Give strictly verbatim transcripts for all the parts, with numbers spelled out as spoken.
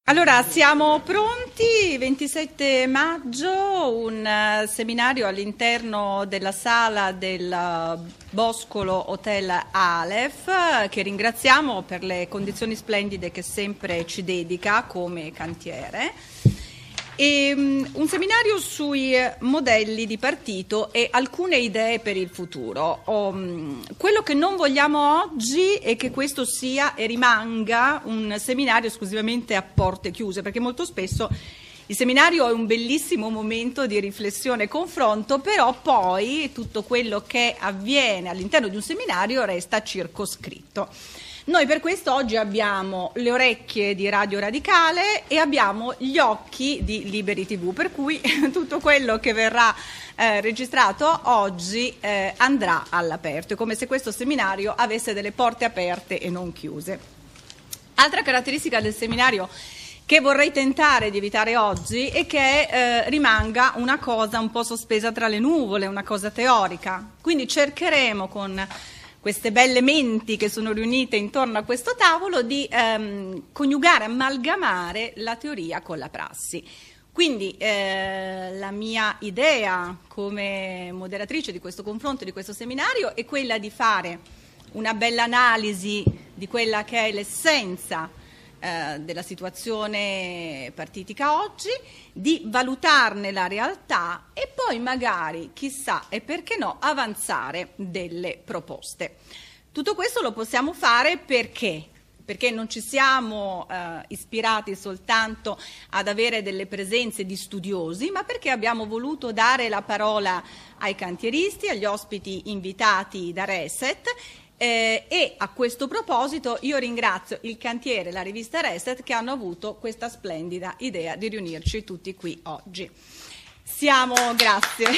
Allora, siamo pronti, ventisette maggio, un uh, seminario all'interno della sala del uh, Boscolo Hotel Aleph, uh, che ringraziamo per le condizioni splendide che sempre ci dedica come cantiere. E, um, un seminario sui modelli di partito e alcune idee per il futuro. Um, quello che non vogliamo oggi è che questo sia e rimanga un seminario esclusivamente a porte chiuse, perché molto spesso il seminario è un bellissimo momento di riflessione e confronto, però poi tutto quello che avviene all'interno di un seminario resta circoscritto. Noi per questo oggi abbiamo le orecchie di Radio Radicale e abbiamo gli occhi di Liberi tivù, per cui tutto quello che verrà eh, registrato oggi eh, andrà all'aperto, è come se questo seminario avesse delle porte aperte e non chiuse. Altra caratteristica del seminario che vorrei tentare di evitare oggi è che eh, rimanga una cosa un po' sospesa tra le nuvole, una cosa teorica, quindi cercheremo con queste belle menti che sono riunite intorno a questo tavolo di ehm, coniugare, amalgamare la teoria con la prassi. Quindi eh, la mia idea come moderatrice di questo confronto, di questo seminario, è quella di fare una bella analisi di quella che è l'essenza eh, della situazione partitica oggi, di valutarne la realtà e poi magari, chissà e perché no, avanzare delle proposte. Tutto questo lo possiamo fare perché? Perché non ci siamo eh, ispirati soltanto ad avere delle presenze di studiosi, ma perché abbiamo voluto dare la parola ai cantieristi, agli ospiti invitati da Reset. Eh, e a questo proposito io ringrazio il cantiere e la rivista Reset che hanno avuto questa splendida idea di riunirci tutti qui oggi. Siamo, grazie.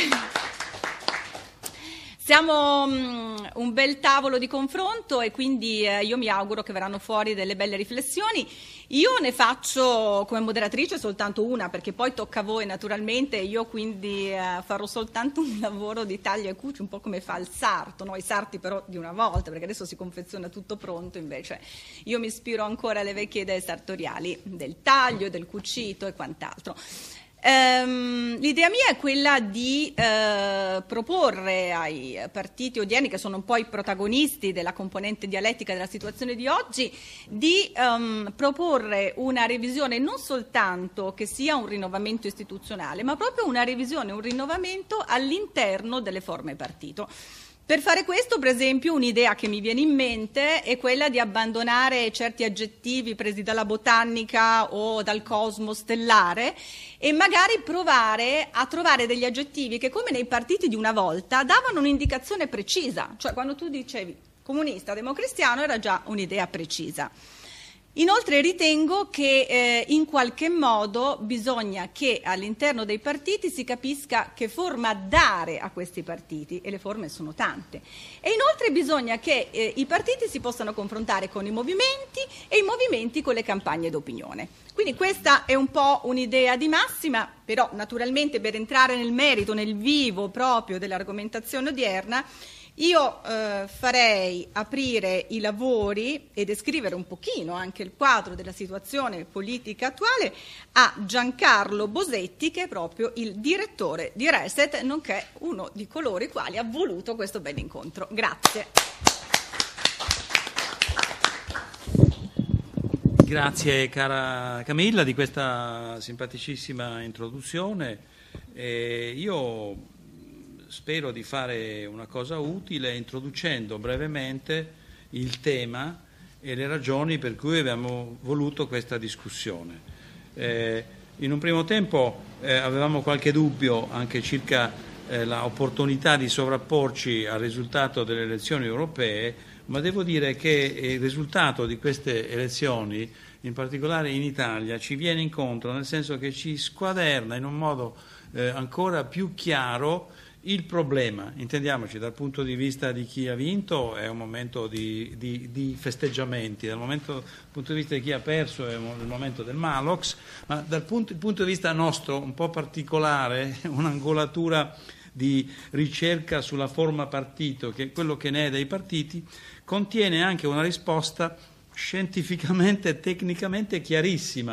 Siamo um, un bel tavolo di confronto e quindi eh, io mi auguro che verranno fuori delle belle riflessioni. Io ne faccio come moderatrice soltanto una, perché poi tocca a voi naturalmente, io quindi eh, farò soltanto un lavoro di taglio e cuci, un po' come fa il sarto, no? I sarti però di una volta, perché adesso si confeziona tutto pronto, invece io mi ispiro ancora alle vecchie idee sartoriali del taglio, del cucito e quant'altro. Um, l'idea mia è quella di uh, proporre ai partiti odierni, che sono un po' i protagonisti della componente dialettica della situazione di oggi, di um, proporre una revisione non soltanto che sia un rinnovamento istituzionale, ma proprio una revisione, un rinnovamento all'interno delle forme partito. Per fare questo, per esempio, un'idea che mi viene in mente è quella di abbandonare certi aggettivi presi dalla botanica o dal cosmo stellare e magari provare a trovare degli aggettivi che, come nei partiti di una volta, davano un'indicazione precisa. Cioè, quando tu dicevi comunista, democristiano, era già un'idea precisa. Inoltre ritengo che eh, in qualche modo bisogna che all'interno dei partiti si capisca che forma dare a questi partiti, e le forme sono tante. E inoltre bisogna che eh, i partiti si possano confrontare con i movimenti e i movimenti con le campagne d'opinione. Quindi questa è un po' un'idea di massima, però naturalmente per entrare nel merito, nel vivo proprio dell'argomentazione odierna, io eh, farei aprire i lavori e descrivere un pochino anche il quadro della situazione politica attuale a Giancarlo Bosetti, che è proprio il direttore di Reset, nonché uno di coloro i quali ha voluto questo bell'incontro. Grazie. Grazie cara Camilla di questa simpaticissima introduzione. Eh, io spero di fare una cosa utile introducendo brevemente il tema e le ragioni per cui abbiamo voluto questa discussione. Eh, in un primo tempo eh, avevamo qualche dubbio anche circa eh, l'opportunità di sovrapporci al risultato delle elezioni europee, ma devo dire che il risultato di queste elezioni, in particolare in Italia, ci viene incontro, nel senso che ci squaderna in un modo eh, ancora più chiaro il problema. Intendiamoci, dal punto di vista di chi ha vinto è un momento di, di, di festeggiamenti, dal momento, punto di vista di chi ha perso è il momento del Malox, ma dal punto, punto di vista nostro un po' particolare, un'angolatura di ricerca sulla forma partito, che è quello che ne è dei partiti, contiene anche una risposta scientificamente e tecnicamente chiarissima.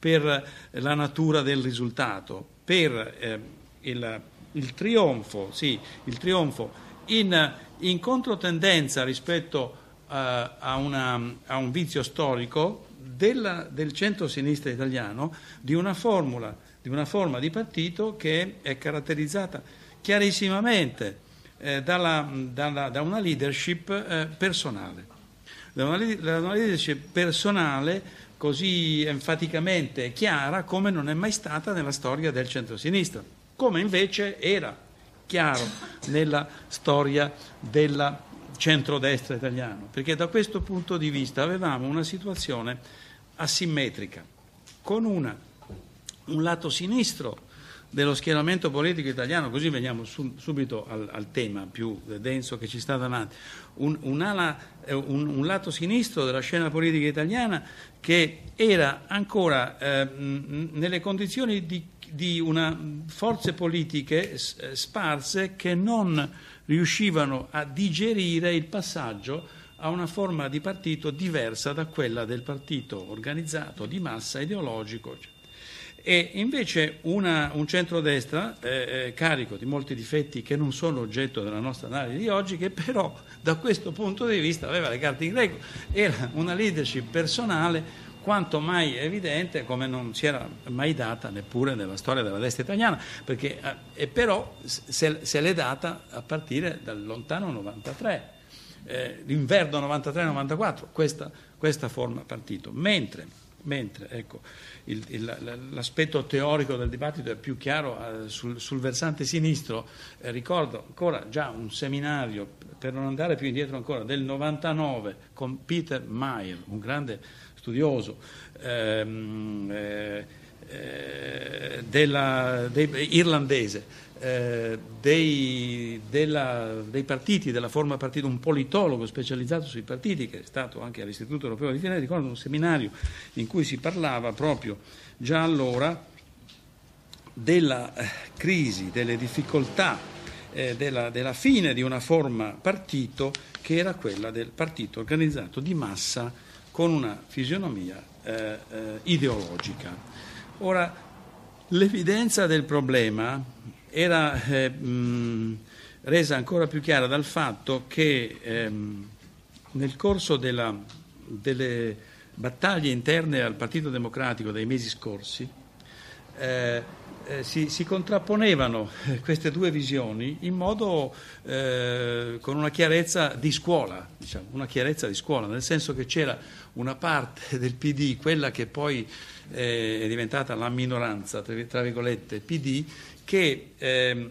per la natura del risultato, per eh, il, il trionfo, sì, il trionfo in, in controtendenza rispetto uh, a, una, a un vizio storico della, del centro-sinistra italiano, di una formula, di una forma di partito che è caratterizzata chiarissimamente eh, dalla, dalla, da una leadership eh, personale, da una, da una leadership personale così enfaticamente chiara come non è mai stata nella storia del centro-sinistra, come invece era chiaro nella storia del centrodestra italiano, perché da questo punto di vista avevamo una situazione asimmetrica, con una, un lato sinistro dello schieramento politico italiano, così veniamo su, subito al, al tema più denso che ci sta davanti, un, un, ala, un, un lato sinistro della scena politica italiana che era ancora eh, nelle condizioni di, di una forze politiche sparse che non riuscivano a digerire il passaggio a una forma di partito diversa da quella del partito organizzato, di massa, ideologico, e invece una, un centrodestra eh, eh, carico di molti difetti che non sono oggetto della nostra analisi di oggi, che però da questo punto di vista aveva le carte in regola, era una leadership personale quanto mai evidente, come non si era mai data neppure nella storia della destra italiana, perché eh, e però se, se l'è data a partire dal lontano novantatré, eh, l'inverno novantatré novantaquattro, questa, questa forma partito, mentre Mentre ecco, il, il, l'aspetto teorico del dibattito è più chiaro eh, sul, sul versante sinistro. Eh, ricordo ancora già un seminario, per non andare più indietro ancora, del novantanove con Peter Meyer, un grande studioso ehm, eh, eh, della, dei, irlandese, eh, dei, della, dei partiti, della forma partito, un politologo specializzato sui partiti che è stato anche all'Istituto Europeo di Firenze. Ricordo un seminario in cui si parlava proprio già allora della eh, crisi, delle difficoltà, eh, della, della fine di una forma partito che era quella del partito organizzato di massa con una fisionomia eh, eh, ideologica. Ora, l'evidenza del problema era eh, mh, resa ancora più chiara dal fatto che ehm, nel corso della, delle battaglie interne al Partito Democratico dei mesi scorsi eh, eh, si, si contrapponevano queste due visioni in modo eh, con una chiarezza di scuola, diciamo, una chiarezza di scuola, nel senso che c'era una parte del P D, quella che poi eh, è diventata la minoranza, tra, tra virgolette, P D, che eh,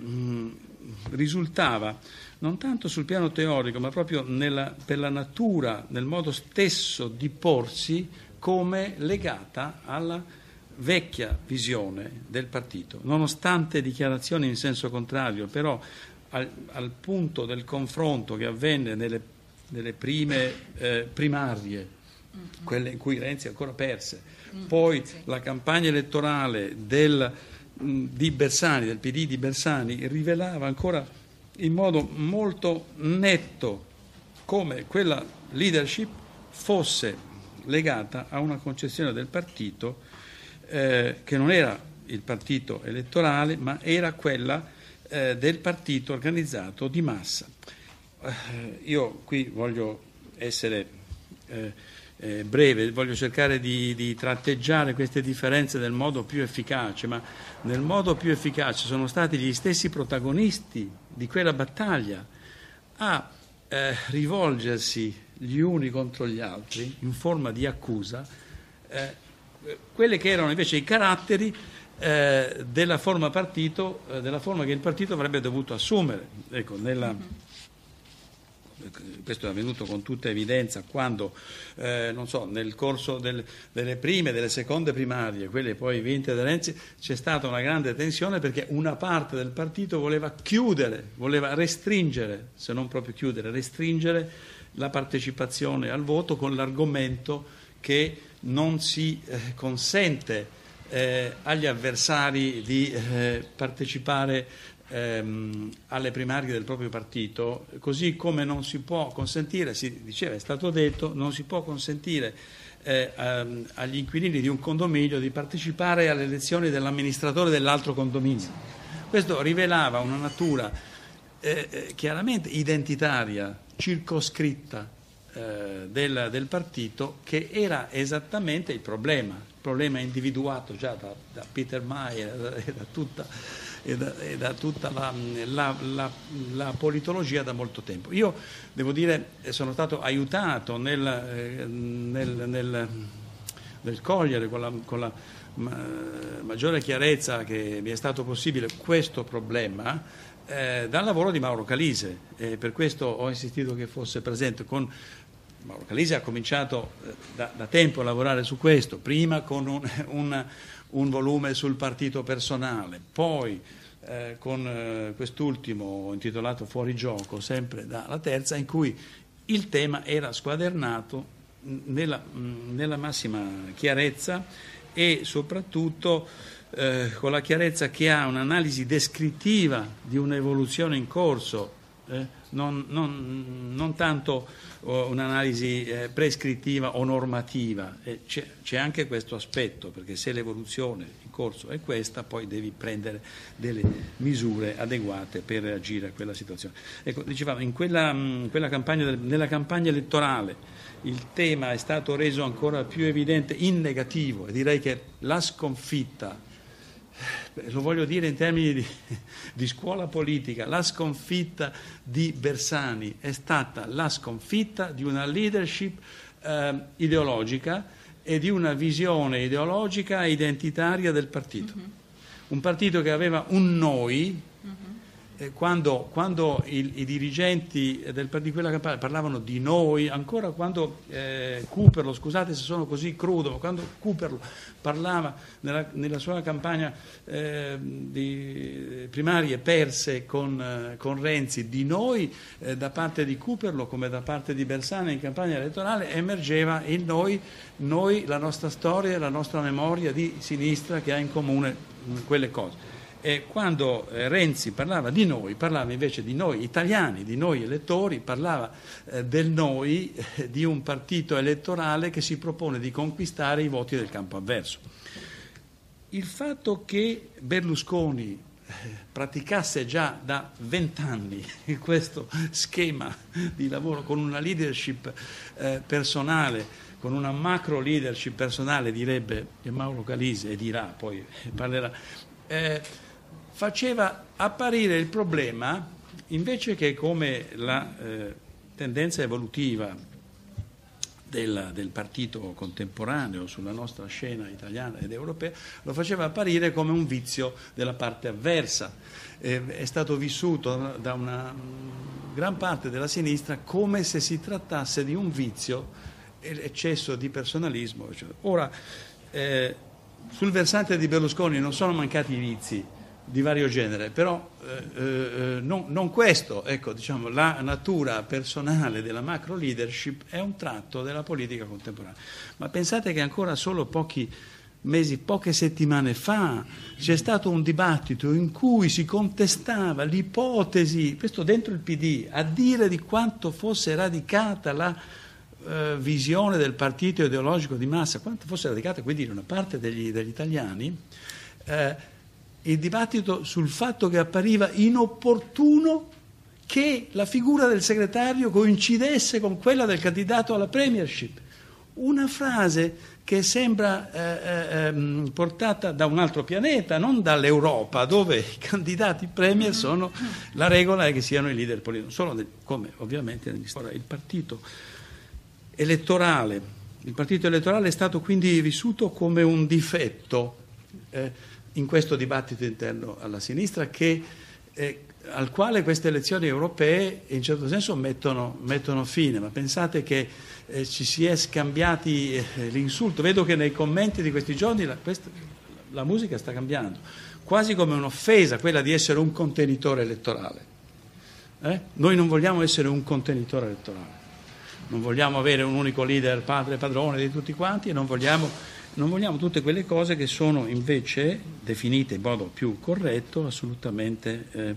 risultava non tanto sul piano teorico, ma proprio nella, per la natura, nel modo stesso di porsi, come legata alla vecchia visione del partito, nonostante dichiarazioni in senso contrario, però al, al punto del confronto che avvenne nelle, nelle prime eh, primarie, quelle in cui Renzi ancora perse, poi la campagna elettorale del di Bersani, del P D di Bersani, rivelava ancora in modo molto netto come quella leadership fosse legata a una concezione del partito eh, che non era il partito elettorale, ma era quella eh, del partito organizzato di massa. Eh, io qui voglio essere eh, Eh, breve, voglio cercare di, di tratteggiare queste differenze nel modo più efficace, ma nel modo più efficace sono stati gli stessi protagonisti di quella battaglia a eh, rivolgersi gli uni contro gli altri in forma di accusa, eh, quelle che erano invece i caratteri eh, della forma partito, eh, della forma che il partito avrebbe dovuto assumere. Ecco, nella mm-hmm. Questo è avvenuto con tutta evidenza quando, eh, non so, nel corso del, delle prime, delle seconde primarie, quelle poi vinte da Renzi, c'è stata una grande tensione perché una parte del partito voleva chiudere, voleva restringere, se non proprio chiudere, restringere la partecipazione al voto con l'argomento che non si eh, consente eh, agli avversari di eh, partecipare Ehm, alle primarie del proprio partito, così come non si può consentire, si diceva, è stato detto, non si può consentire eh, ehm, agli inquilini di un condominio di partecipare alle elezioni dell'amministratore dell'altro condominio. Questo rivelava una natura eh, eh, chiaramente identitaria, circoscritta eh, del, del partito, che era esattamente il problema, il problema individuato già da, da Peter Mayer e da tutta, e da, e da tutta la, la, la, la politologia da molto tempo. Io devo dire sono stato aiutato nel, eh, nel, nel, nel cogliere con la, con la ma, maggiore chiarezza che mi è stato possibile questo problema eh, dal lavoro di Mauro Calise, e per questo ho insistito che fosse presente. Con Mauro Calise ha cominciato eh, da, da tempo a lavorare su questo, prima con un, un, un volume sul partito personale, poi eh, con eh, quest'ultimo intitolato Fuori gioco, sempre dalla Terza, in cui il tema era squadernato nella, nella massima chiarezza e soprattutto eh, con la chiarezza che ha un'analisi descrittiva di un'evoluzione in corso, eh, non, non, non tanto oh, un'analisi eh, prescrittiva o normativa. Eh, c'è, c'è anche questo aspetto, perché se l'evoluzione in corso è questa, poi devi prendere delle misure adeguate per reagire a quella situazione. Ecco, dicevamo, in quella, in quella campagna, nella campagna elettorale il tema è stato reso ancora più evidente in negativo, e direi che la sconfitta, lo voglio dire in termini di, di scuola politica, la sconfitta di Bersani è stata la sconfitta di una leadership eh, ideologica e di una visione ideologica e identitaria del partito. Mm-hmm. Un partito che aveva un noi. Mm-hmm. Quando, quando i, i dirigenti del, di quella campagna parlavano di noi, ancora quando eh, Cooperlo, scusate se sono così crudo, ma quando Cooperlo parlava nella, nella sua campagna eh, di primarie perse con, eh, con Renzi di noi, eh, da parte di Cooperlo come da parte di Bersani in campagna elettorale emergeva il noi, noi, la nostra storia, la nostra memoria di sinistra che ha in comune quelle cose. E quando eh, Renzi parlava di noi, parlava invece di noi italiani, di noi elettori, parlava eh, del noi, eh, di un partito elettorale che si propone di conquistare i voti del campo avverso. Il fatto che Berlusconi eh, praticasse già da vent'anni questo schema di lavoro con una leadership eh, personale, con una macro leadership personale, direbbe Mauro Calise, e dirà, poi parlerà, eh, faceva apparire il problema, invece che come la eh, tendenza evolutiva del, del partito contemporaneo sulla nostra scena italiana ed europea, lo faceva apparire come un vizio della parte avversa. Eh, è stato vissuto da una gran parte della sinistra come se si trattasse di un vizio, eccesso di personalismo. Ora, eh, sul versante di Berlusconi non sono mancati i vizi di vario genere, però eh, eh, non, non questo, ecco, diciamo, la natura personale della macro leadership è un tratto della politica contemporanea. Ma pensate che ancora solo pochi mesi, poche settimane fa, c'è stato un dibattito in cui si contestava l'ipotesi, questo dentro il P D, a dire di quanto fosse radicata la eh, visione del partito ideologico di massa, quanto fosse radicata, quindi in una parte degli, degli italiani, eh, il dibattito sul fatto che appariva inopportuno che la figura del segretario coincidesse con quella del candidato alla premiership. Una frase che sembra eh, eh, portata da un altro pianeta, non dall'Europa, dove i candidati premier sono, la regola è che siano i leader politici, solo del, come ovviamente il partito elettorale. Il partito elettorale è stato quindi vissuto come un difetto eh, in questo dibattito interno alla sinistra, che, eh, al quale queste elezioni europee in certo senso mettono, mettono fine. Ma pensate che eh, ci si è scambiati eh, l'insulto. Vedo che nei commenti di questi giorni la, questa, la musica sta cambiando, quasi come un'offesa quella di essere un contenitore elettorale. Eh? Noi non vogliamo essere un contenitore elettorale, non vogliamo avere un unico leader padre e padrone di tutti quanti, e non vogliamo Non vogliamo tutte quelle cose che sono invece definite in modo più corretto assolutamente eh,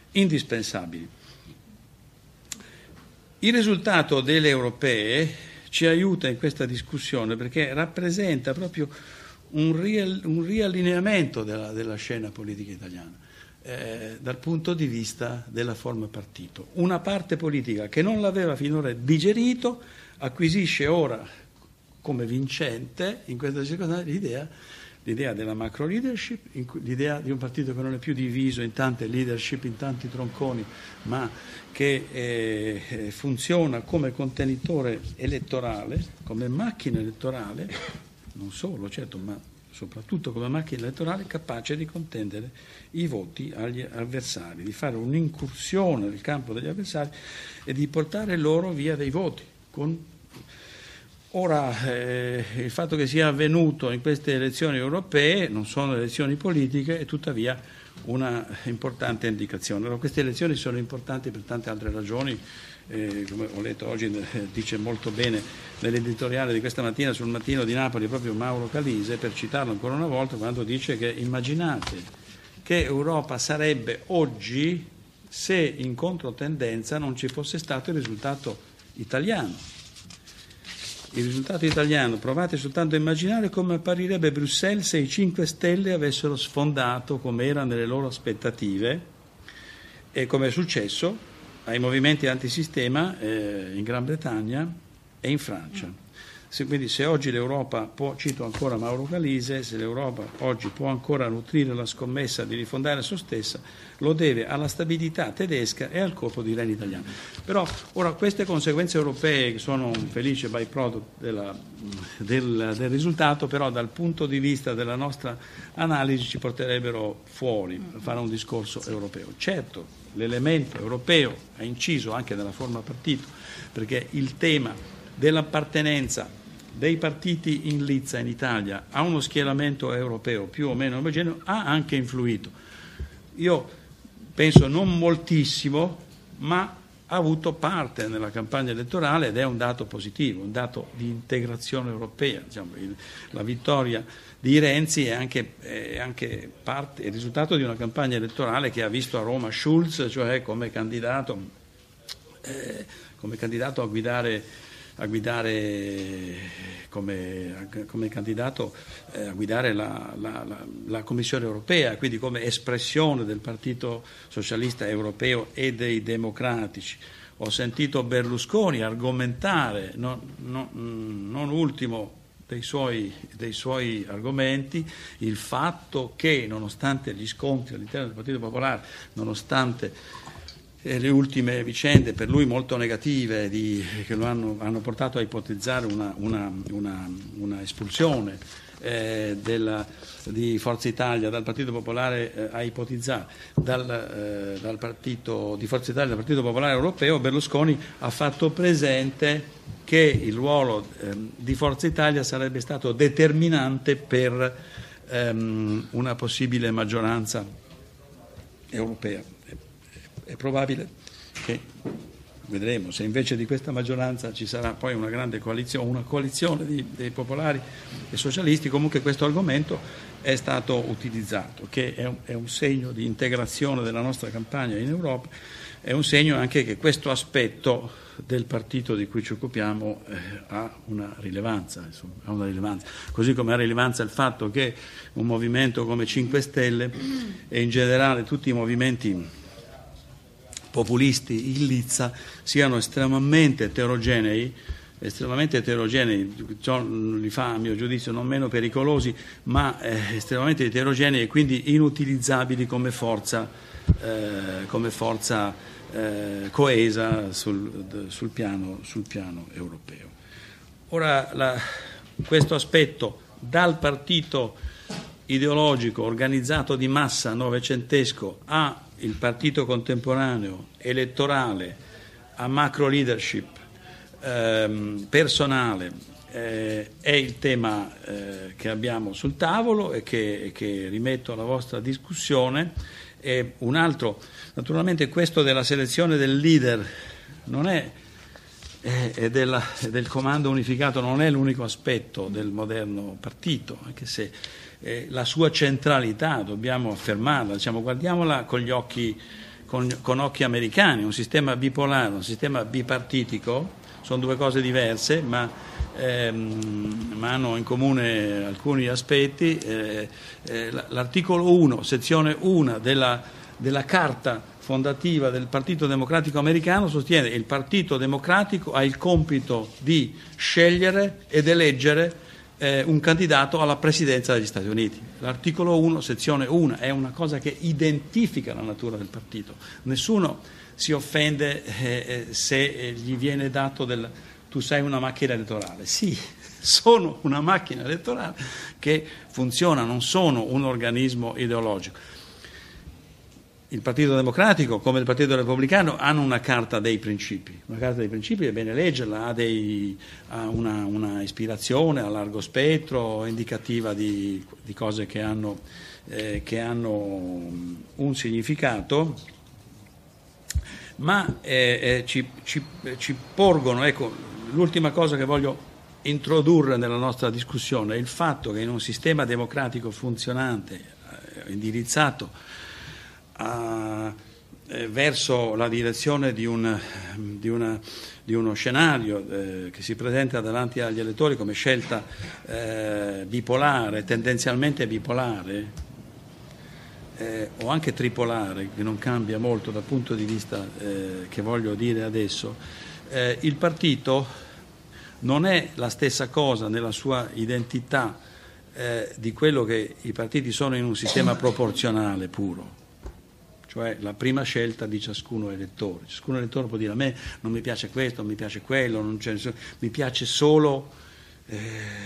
indispensabili. Il risultato delle europee ci aiuta in questa discussione perché rappresenta proprio un, rial, un riallineamento della, della scena politica italiana eh, dal punto di vista della forma partito. Una parte politica che non l'aveva finora digerito acquisisce ora come vincente in questa circostanza l'idea l'idea della macro leadership, l'idea di un partito che non è più diviso in tante leadership, in tanti tronconi, ma che eh, funziona come contenitore elettorale, come macchina elettorale, non solo, certo, ma soprattutto come macchina elettorale capace di contendere i voti agli avversari, di fare un'incursione nel campo degli avversari e di portare loro via dei voti con Ora, eh, il fatto che sia avvenuto in queste elezioni europee non sono elezioni politiche, è tuttavia una importante indicazione. Allora, queste elezioni sono importanti per tante altre ragioni, eh, come ho letto oggi, eh, dice molto bene nell'editoriale di questa mattina sul Mattino di Napoli proprio Mauro Calise, per citarlo ancora una volta, quando dice che immaginate che Europa sarebbe oggi se in controtendenza non ci fosse stato il risultato italiano. Il risultato italiano, provate soltanto a immaginare come apparirebbe Bruxelles se i cinque Stelle avessero sfondato, come era nelle loro aspettative, e come è successo ai movimenti antisistema eh, in Gran Bretagna e in Francia. Se, quindi se oggi l'Europa può, cito ancora Mauro Calise, se l'Europa oggi può ancora nutrire la scommessa di rifondare se stessa, lo deve alla stabilità tedesca e al colpo di reni italiano. Però ora queste conseguenze europee, che sono un felice byproduct della, del, del risultato, però dal punto di vista della nostra analisi ci porterebbero fuori a fare un discorso europeo. Certo, l'elemento europeo ha inciso anche nella forma partito, perché il tema dell'appartenenza dei partiti in lizza in Italia a uno schieramento europeo più o meno omogeneo ha anche influito. Io penso non moltissimo, ma ha avuto parte nella campagna elettorale ed è un dato positivo, un dato di integrazione europea. Diciamo, il, la vittoria di Renzi è anche, è anche parte, il risultato di una campagna elettorale che ha visto a Roma Schulz, cioè come candidato, eh, come candidato a guidare a guidare come, come candidato eh, a guidare la, la, la, la Commissione europea, quindi come espressione del Partito Socialista Europeo e dei Democratici. Ho sentito Berlusconi argomentare, non, non, non ultimo dei suoi, dei suoi argomenti, il fatto che nonostante gli scontri all'interno del Partito Popolare, nonostante le ultime vicende per lui molto negative di, che lo hanno, hanno portato a ipotizzare una, una, una, una espulsione eh, della, di Forza Italia dal Partito Popolare eh, a ipotizzare dal, eh, dal partito, di Forza Italia dal Partito Popolare Europeo, Berlusconi ha fatto presente che il ruolo eh, di Forza Italia sarebbe stato determinante per ehm, una possibile maggioranza europea. È probabile che, vedremo, se invece di questa maggioranza ci sarà poi una grande coalizione, una coalizione di, dei popolari e socialisti, comunque questo argomento è stato utilizzato, che è un, è un segno di integrazione della nostra campagna in Europa, è un segno anche che questo aspetto del partito di cui ci occupiamo eh, ha una rilevanza, insomma, ha una rilevanza, così come ha rilevanza il fatto che un movimento come cinque Stelle e in generale tutti i movimenti populisti in lizza siano estremamente eterogenei, estremamente eterogenei, ciò li fa a mio giudizio non meno pericolosi, ma eh, estremamente eterogenei e quindi inutilizzabili come forza, eh, come forza eh, coesa sul, sul, piano, sul piano europeo. Ora la, questo aspetto dal partito ideologico organizzato di massa novecentesco a il partito contemporaneo elettorale a macro leadership ehm, personale eh, è il tema eh, che abbiamo sul tavolo e che, che rimetto alla vostra discussione. E un altro, naturalmente questo della selezione del leader non è eh, e della, del comando unificato non è l'unico aspetto del moderno partito, anche se Eh, la sua centralità dobbiamo affermarla, diciamo, guardiamola con gli occhi, con, con occhi americani, un sistema bipolare, un sistema bipartitico sono due cose diverse, ma, ehm, ma hanno in comune alcuni aspetti. Eh, eh, l'articolo uno, sezione uno della, della Carta fondativa del Partito Democratico Americano sostiene che il Partito Democratico ha il compito di scegliere ed eleggere eh, un candidato alla presidenza degli Stati Uniti. L'articolo uno, sezione uno, è una cosa che identifica la natura del partito. Nessuno si offende eh, se gli viene dato del tu sei una macchina elettorale. Sì, sono una macchina elettorale che funziona, non sono un organismo ideologico. Il Partito Democratico, come il Partito Repubblicano, hanno una carta dei principi. Una carta dei principi è bene leggerla, ha, dei, ha una, una ispirazione a largo spettro, indicativa di, di cose che hanno, eh, che hanno un significato, ma eh, eh, ci, ci, ci porgono, ecco, l'ultima cosa che voglio introdurre nella nostra discussione è il fatto che in un sistema democratico funzionante, eh, indirizzato A, eh, verso la direzione di, un, di, una, di uno scenario eh, che si presenta davanti agli elettori come scelta eh, bipolare, tendenzialmente bipolare eh, o anche tripolare, che non cambia molto dal punto di vista eh, che voglio dire adesso, eh, il partito non è la stessa cosa nella sua identità eh, di quello che i partiti sono in un sistema proporzionale puro. Cioè la prima scelta di ciascuno elettore. Ciascuno elettore può dire: a me non mi piace questo, non mi piace quello, non c'è, mi piace solo eh,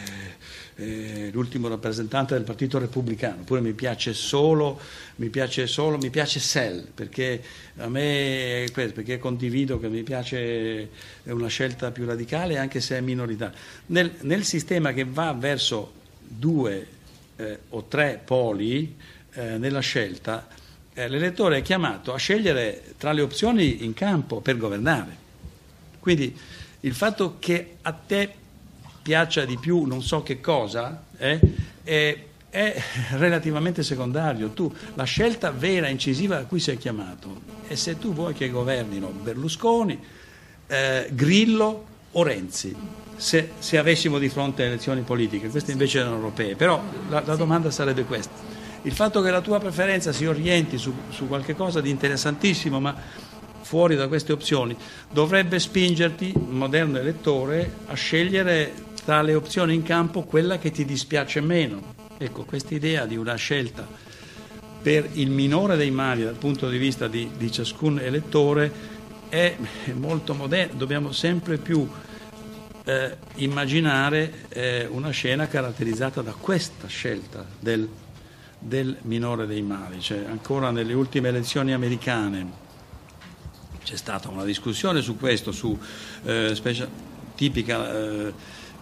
eh, l'ultimo rappresentante del Partito Repubblicano, oppure mi piace solo, mi piace solo, mi piace Sell, perché a me è questo, perché condivido che mi piace una scelta più radicale anche se è minoritaria. Nel, nel sistema che va verso due eh, o tre poli eh, nella scelta, l'elettore è chiamato a scegliere tra le opzioni in campo per governare. Quindi il fatto che a te piaccia di più non so che cosa eh, è, è relativamente secondario. Tu, la scelta vera, incisiva a cui sei chiamato è se tu vuoi che governino Berlusconi, eh, Grillo o Renzi, se, se avessimo di fronte elezioni politiche. Queste invece erano europee, però la, la domanda sarebbe questa. Il fatto che la tua preferenza si orienti su, su qualche cosa di interessantissimo, ma fuori da queste opzioni, dovrebbe spingerti, un moderno elettore, a scegliere tra le opzioni in campo quella che ti dispiace meno. Ecco, questa idea di una scelta per il minore dei mali dal punto di vista di, di ciascun elettore è molto moderna. Dobbiamo sempre più eh, immaginare eh, una scena caratterizzata da questa scelta del del minore dei mali. Cioè, ancora nelle ultime elezioni americane c'è stata una discussione su questo, su eh, specia, tipica eh,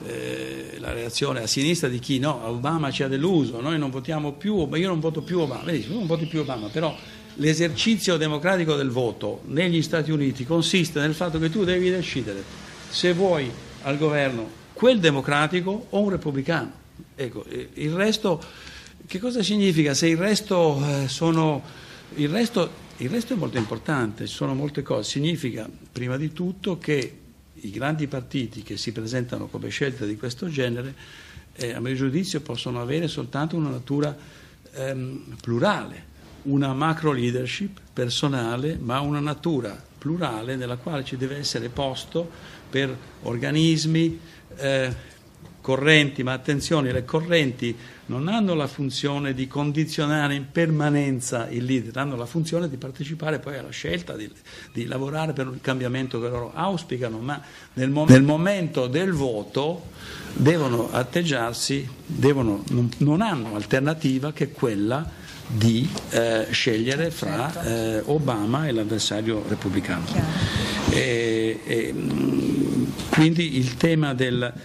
eh, la reazione a sinistra di chi no, Obama ci ha deluso, noi non votiamo più, io non voto più Obama. Vedi, tu non voti più Obama, però l'esercizio democratico del voto negli Stati Uniti consiste nel fatto che tu devi decidere se vuoi al governo quel democratico o un repubblicano. Ecco, il resto. Che cosa significa? Se il resto eh, sono il resto, il resto è molto importante, ci sono molte cose. Significa prima di tutto che i grandi partiti che si presentano come scelte di questo genere, eh, a mio giudizio, possono avere soltanto una natura ehm, plurale, una macro leadership personale, ma una natura plurale nella quale ci deve essere posto per organismi eh, correnti, ma attenzione, le correnti non hanno la funzione di condizionare in permanenza il leader, hanno la funzione di partecipare poi alla scelta, di, di lavorare per il cambiamento che loro auspicano, ma nel, mom- nel momento del voto devono atteggiarsi, devono, non, non hanno alternativa che quella di eh, scegliere fra eh, Obama e l'avversario repubblicano. E, e, quindi il tema del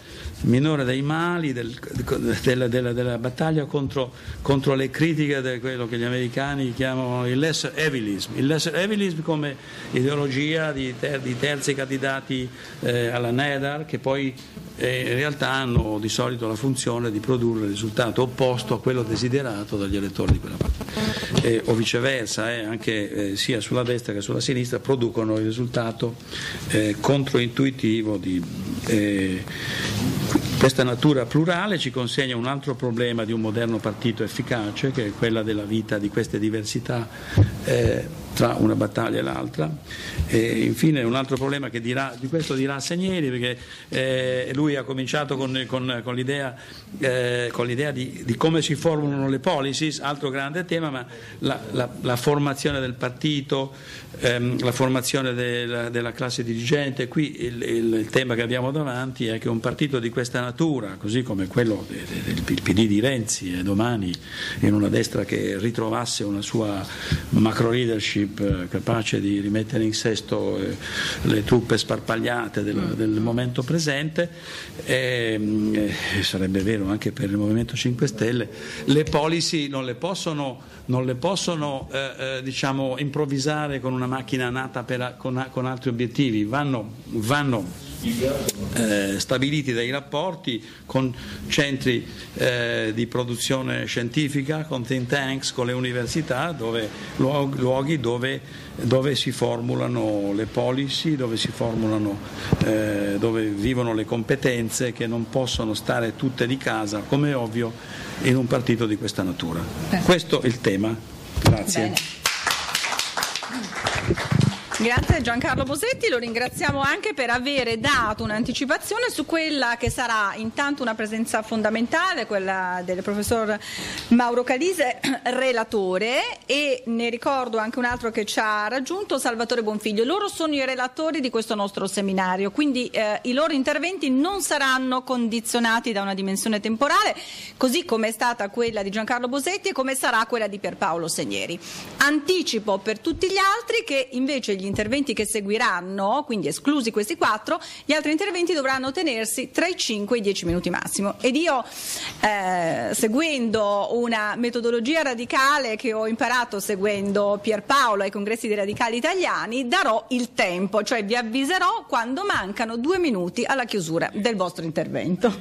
minore dei mali del, della, della, della battaglia contro, contro le critiche di quello che gli americani chiamano il lesser evilism, il lesser evilism come ideologia di, ter, di terzi candidati eh, alla NEDAR, che poi eh, in realtà hanno di solito la funzione di produrre il risultato opposto a quello desiderato dagli elettori di quella parte, eh, o viceversa, eh, anche eh, sia sulla destra che sulla sinistra producono il risultato eh, controintuitivo di eh, questa natura plurale. Ci consegna un altro problema di un moderno partito efficace, che è quella della vita di queste diversità eh, tra una battaglia e l'altra. E infine un altro problema che dirà, di questo dirà Segneri, perché eh, lui ha cominciato con, con, con l'idea, eh, con l'idea di, di come si formulano le policies, altro grande tema, ma la, la, la formazione del partito, ehm, la formazione della, della classe dirigente. Qui il, il, il tema che abbiamo davanti è che un partito di questa natura, così come quello del P D di Renzi, e domani in una destra che ritrovasse una sua macro leadership capace di rimettere in sesto eh, le truppe sparpagliate del, del momento presente, e, e sarebbe vero anche per il Movimento cinque Stelle, le policy non le possono, non le possono eh, eh, diciamo, improvvisare con una macchina nata per, con, con altri obiettivi, vanno, vanno Eh, stabiliti dei rapporti con centri eh, di produzione scientifica, con think tanks, con le università, dove, luoghi, luoghi dove, dove si formulano le policy, dove si formulano, eh, dove vivono le competenze, che non possono stare tutte di casa, come è ovvio, in un partito di questa natura. Beh. Questo è il tema. Grazie. Bene. Grazie Giancarlo Bosetti, lo ringraziamo anche per avere dato un'anticipazione su quella che sarà intanto una presenza fondamentale, quella del professor Mauro Calise, relatore, e ne ricordo anche un altro che ci ha raggiunto, Salvatore Bonfiglio. Loro sono i relatori di questo nostro seminario, quindi eh, i loro interventi non saranno condizionati da una dimensione temporale, così come è stata quella di Giancarlo Bosetti e come sarà quella di Pierpaolo Segneri. Anticipo per tutti gli altri che invece gli interventi che seguiranno, quindi esclusi questi quattro, gli altri interventi dovranno tenersi tra i cinque e i dieci minuti massimo. Ed io, eh, seguendo una metodologia radicale che ho imparato seguendo Pierpaolo ai congressi dei radicali italiani, darò il tempo, cioè vi avviserò quando mancano due minuti alla chiusura del vostro intervento.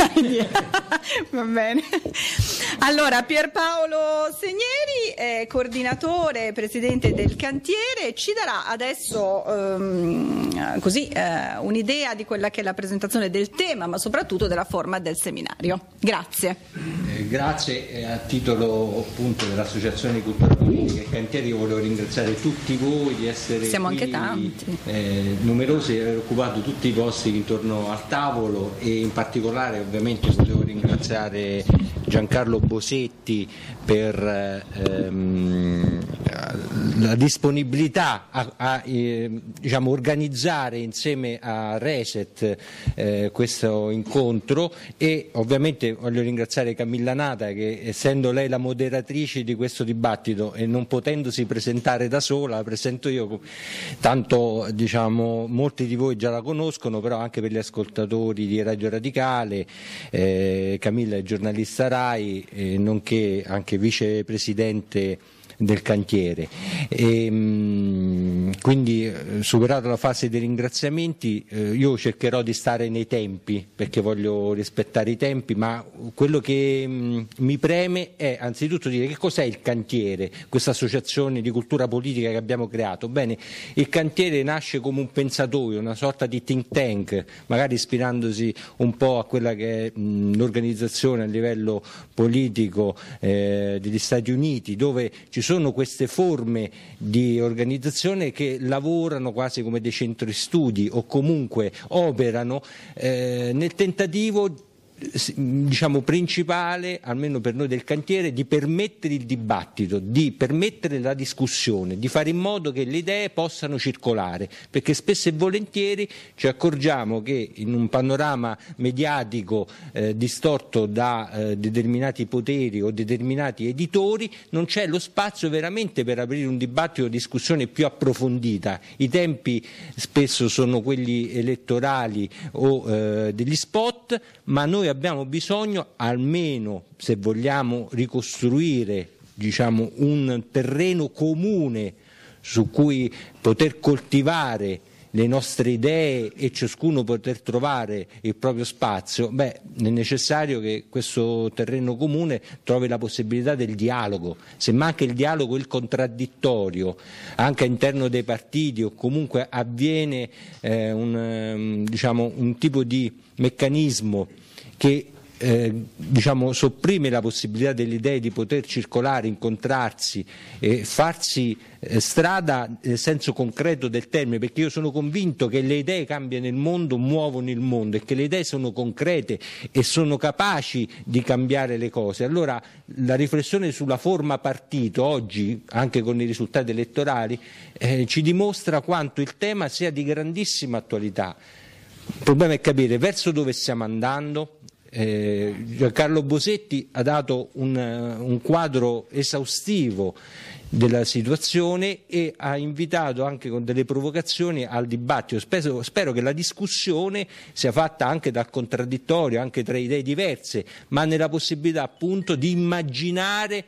Va bene. Allora, Pierpaolo Segneri, eh, coordinatore e presidente del cantiere, ci darà adesso ehm, così eh, un'idea di quella che è la presentazione del tema, ma soprattutto della forma del seminario. Grazie. Eh, grazie, eh, a titolo appunto dell'Associazione di Cultura Politica e Cantieri io volevo ringraziare tutti voi di essere Siamo qui, anche tanti. Eh, numerosi, aver occupato tutti i posti intorno al tavolo, e in particolare ovviamente volevo ringraziare Giancarlo Bosetti per ehm, la disponibilità a, a eh, diciamo, organizzare insieme a Reset eh, questo incontro, e ovviamente voglio ringraziare Camilla Nata che, essendo lei la moderatrice di questo dibattito e non potendosi presentare da sola, la presento io, tanto diciamo molti di voi già la conoscono, però anche per gli ascoltatori di Radio Radicale, eh, Camilla è giornalista RAI, eh, nonché anche vicepresidente del cantiere. E, mh, quindi eh, superata la fase dei ringraziamenti, eh, io cercherò di stare nei tempi perché voglio rispettare i tempi, ma quello che mh, mi preme è anzitutto dire che cos'è il cantiere, questa associazione di cultura politica che abbiamo creato. Bene, il cantiere nasce come un pensatoio, una sorta di think tank, magari ispirandosi un po' a quella che è mh, l'organizzazione a livello politico eh, degli Stati Uniti, dove ci sono queste forme di organizzazione che lavorano quasi come dei centri studi o comunque operano eh, nel tentativo diciamo, principale, almeno per noi del cantiere, di permettere il dibattito, di permettere la discussione, di fare in modo che le idee possano circolare, perché spesso e volentieri ci accorgiamo che in un panorama mediatico eh, distorto da eh, determinati poteri o determinati editori non c'è lo spazio veramente per aprire un dibattito o discussione più approfondita. I tempi spesso sono quelli elettorali o eh, degli spot, ma noi abbiamo bisogno, almeno se vogliamo ricostruire, diciamo, un terreno comune su cui poter coltivare le nostre idee e ciascuno poter trovare il proprio spazio, beh, è necessario che questo terreno comune trovi la possibilità del dialogo. Se manca il dialogo e il contraddittorio anche all'interno dei partiti, o comunque avviene eh, un, diciamo, un tipo di meccanismo che Eh, diciamo, sopprime la possibilità delle idee di poter circolare, incontrarsi e farsi eh, strada nel senso concreto del termine, perché io sono convinto che le idee cambiano il mondo, muovono il mondo, e che le idee sono concrete e sono capaci di cambiare le cose. Allora la riflessione sulla forma partito oggi, anche con i risultati elettorali, eh, ci dimostra quanto il tema sia di grandissima attualità. Il problema è capire verso dove stiamo andando. Eh, Giancarlo Bosetti ha dato un, un quadro esaustivo della situazione e ha invitato anche con delle provocazioni al dibattito. Spero, spero che la discussione sia fatta anche dal contraddittorio, anche tra idee diverse, ma nella possibilità appunto di immaginare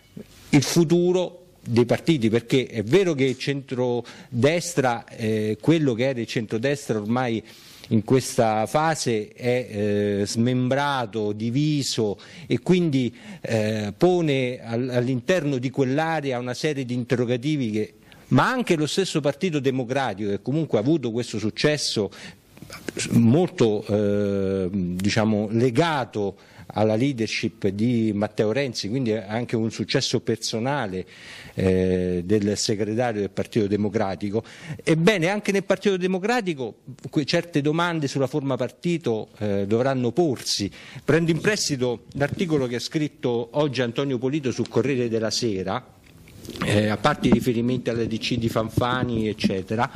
il futuro dei partiti, perché è vero che il centrodestra, eh, quello che era il centrodestra ormai in questa fase è eh, smembrato, diviso, e quindi eh, pone al, all'interno di quell'area una serie di interrogativi che, ma anche lo stesso Partito Democratico, che comunque ha avuto questo successo molto eh, diciamo, legato alla leadership di Matteo Renzi, quindi anche un successo personale eh, del segretario del Partito Democratico. Ebbene, anche nel Partito Democratico certe domande sulla forma partito eh, dovranno porsi. Prendo in prestito l'articolo che ha scritto oggi Antonio Polito sul Corriere della Sera, eh, a parte i riferimenti alla D C di Fanfani eccetera.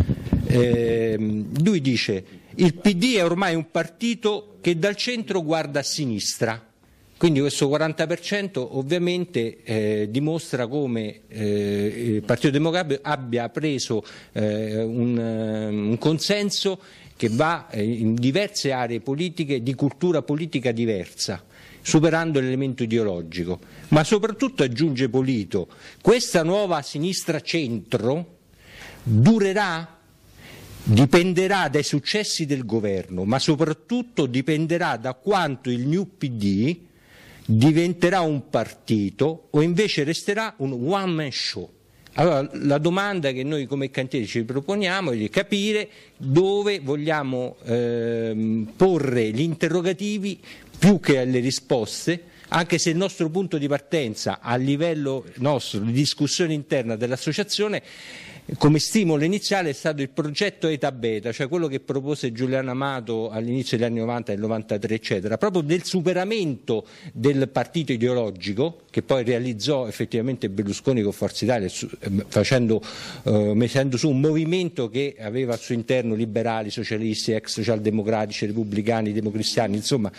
Eh, lui dice: il P D è ormai un partito che dal centro guarda a sinistra. Quindi questo quaranta per cento ovviamente eh, dimostra come eh, il Partito Democratico abbia preso eh, un, un consenso che va in diverse aree politiche, di cultura politica diversa, superando l'elemento ideologico. Ma soprattutto, aggiunge Polito, questa nuova sinistra centro durerà? Dipenderà dai successi del governo, ma soprattutto dipenderà da quanto il New P D diventerà un partito o invece resterà un one man show. Allora la domanda che noi come cantieri ci proponiamo è di capire dove vogliamo eh, porre gli interrogativi più che le risposte, anche se il nostro punto di partenza a livello nostro di discussione interna dell'associazione come stimolo iniziale è stato il progetto Eta Beta, cioè quello che propose Giuliano Amato all'inizio degli anni novanta, nel novantatré eccetera, proprio del superamento del partito ideologico che poi realizzò effettivamente Berlusconi con Forza Italia, facendo, eh, mettendo su un movimento che aveva al suo interno liberali, socialisti, ex socialdemocratici, repubblicani, democristiani, insomma.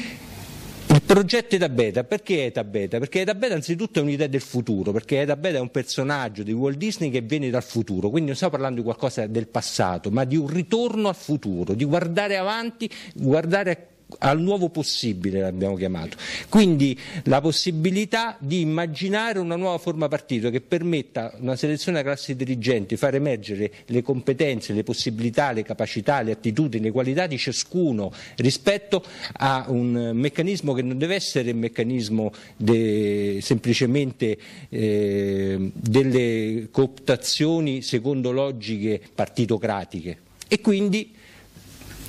Il progetto Eta Beta, perché Eta Beta? Perché Eta Beta anzitutto è un'idea del futuro, perché Eta Beta è un personaggio di Walt Disney che viene dal futuro, quindi non stiamo parlando di qualcosa del passato, ma di un ritorno al futuro, di guardare avanti, guardare al nuovo possibile l'abbiamo chiamato, quindi la possibilità di immaginare una nuova forma partito che permetta una selezione della classe dirigente, far emergere le competenze, le possibilità, le capacità, le attitudini, le qualità di ciascuno rispetto a un meccanismo che non deve essere un meccanismo de, semplicemente eh, delle cooptazioni secondo logiche partitocratiche. E quindi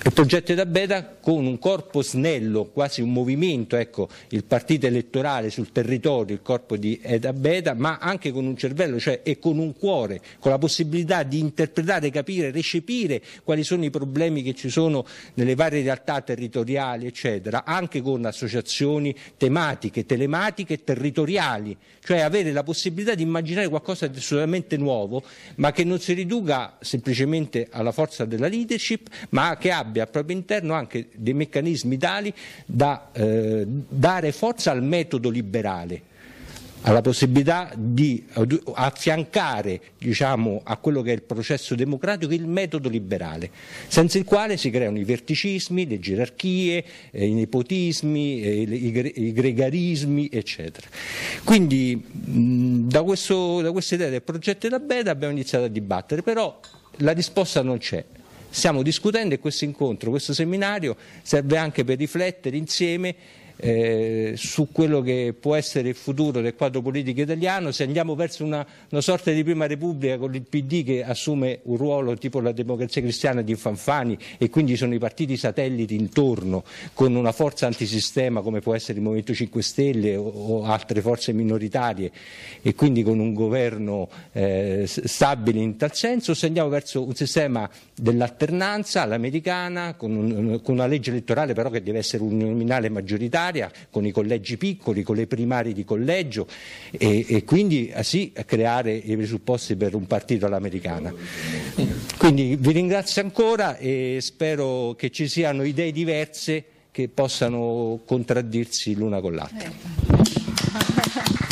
Il progetto Ed Abeta con un corpo snello, quasi un movimento, ecco, il partito elettorale sul territorio, il corpo di Ed Abeta, ma anche con un cervello, cioè e con un cuore, con la possibilità di interpretare, capire, recepire quali sono i problemi che ci sono nelle varie realtà territoriali, eccetera, anche con associazioni tematiche, telematiche e territoriali, cioè avere la possibilità di immaginare qualcosa di assolutamente nuovo, ma che non si riduca semplicemente alla forza della leadership, ma che abbia al proprio interno anche dei meccanismi tali da eh, dare forza al metodo liberale, alla possibilità di affiancare, diciamo, a quello che è il processo democratico il metodo liberale, senza il quale si creano i verticismi, le gerarchie, eh, i nepotismi, eh, i, i gregarismi, eccetera. Quindi mh, da, questo, da questa idea del progetto Ed Abeta abbiamo iniziato a dibattere, però la risposta non c'è. Stiamo discutendo e questo incontro, questo seminario serve anche per riflettere insieme eh, su quello che può essere il futuro del quadro politico italiano, se andiamo verso una, una sorta di prima repubblica con il P D che assume un ruolo tipo la Democrazia Cristiana di Fanfani e quindi sono i partiti satelliti intorno con una forza antisistema come può essere il Movimento cinque Stelle o, o altre forze minoritarie e quindi con un governo eh, stabile in tal senso, se andiamo verso un sistema dell'alternanza all'americana con, un, con una legge elettorale però che deve essere uninominale maggioritaria, con i collegi piccoli, con le primarie di collegio e, e quindi sì creare i presupposti per un partito all'americana. Quindi vi ringrazio ancora e spero che ci siano idee diverse che possano contraddirsi l'una con l'altra.